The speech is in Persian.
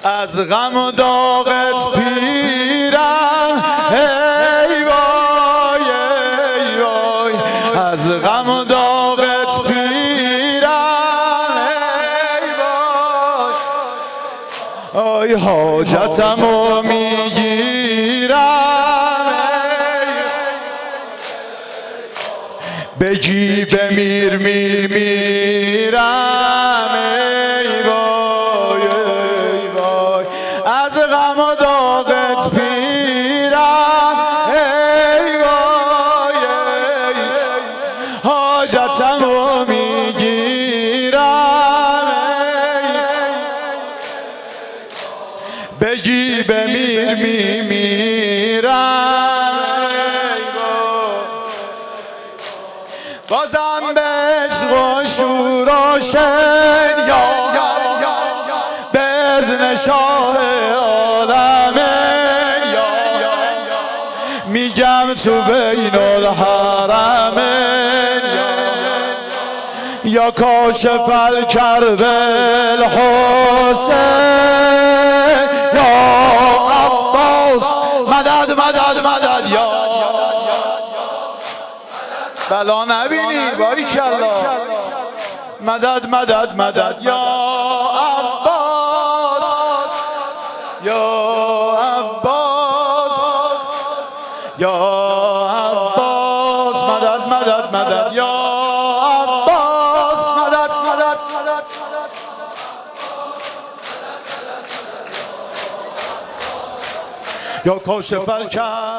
از غم و داغت پیرم ای وای ای وای از غم و داغت پیرم ای وای آی حاجتمو میگیرم بگی بمیر میمیرم ای وای ای وای از غم و داغت پیرم ای وای ای حاجتمو میگیرم بگی بمیر میمیرم ای وای بازم به عشق و شور و شن یا به اذن شاه عالمین میگم تو بین الحرمین یا کاشف الکرب الحسین یا عباس مدد مدد مدد یا بلا نبینی باریکالله مدد مدد مدد یا عباس یا عباس یا عباس مدد مدد مدد یا عباس مدد مدد مدد یا کاشف الکرب